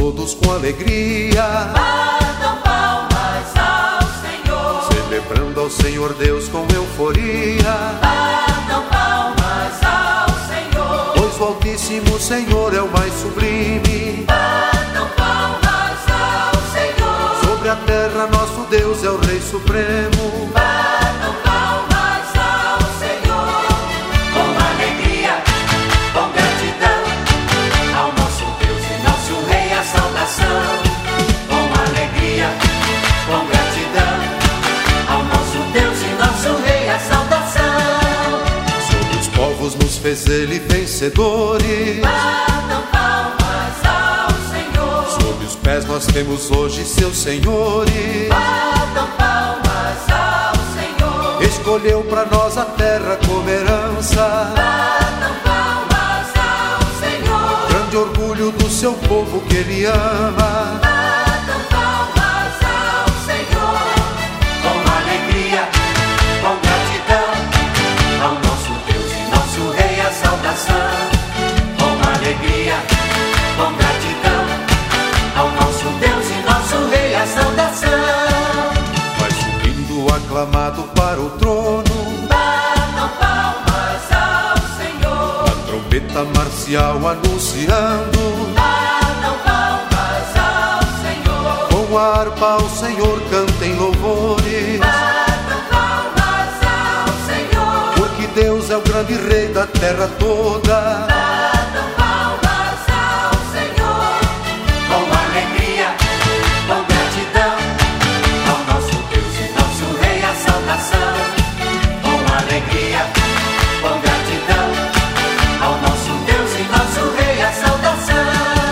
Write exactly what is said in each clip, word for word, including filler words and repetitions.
todos com alegria. Batam palmas ao Senhor, celebrando ao Senhor Deus com euforia. batam palmas ao Senhor, Pois o Altíssimo Senhor é o mais sublime. batam palmas ao Senhor, Sobre a terra nosso Deus é o Rei Supremo. batam palmas ao Senhor, com alegria, com gratidão, ao nosso Deus e nosso Rei a saudação. Com alegria, com gratidão, ao nosso Deus e nosso Rei a saudação. Sobre os povos nos fez ele vencedores. Batam palmas ao Senhor, Sob os pés nós temos hoje seus senhores. batam palmas ao Senhor, Escolheu pra nós a terra como herança. batam palmas ao Senhor, Grande orgulho do seu povo que ele ama. batam palmas ao Senhor, com alegria, com gratidão, ao nosso Deus e nosso Rei a saudação. Com alegria, com gratidão, ao nosso Deus e nosso Rei a saudação. Vai subindo aclamado para o trono. Batam palmas ao Senhor, A trombeta marcial anunciando. batam palmas ao Senhor, Com a harpa ao Senhor cantem louvores. batam palmas ao Senhor, Porque Deus é o grande Rei da terra toda. batam palmas ao Senhor, com alegria, com gratidão, ao nosso Deus e nosso Rei a saudação. Com alegria, com gratidão, ao nosso Deus e nosso Rei a saudação.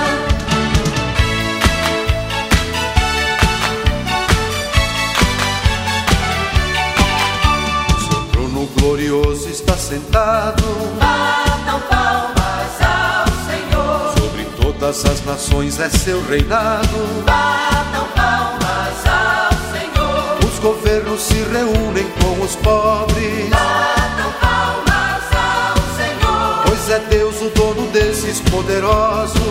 Seu trono glorioso está sentado. Batam palmas ao Senhor, Sobre todas as nações é seu reinado. batam palmas ao Senhor, Os governos se reúnem com os pobres. batam palmas ao Senhor, Pois é Deus o dono desses poderosos.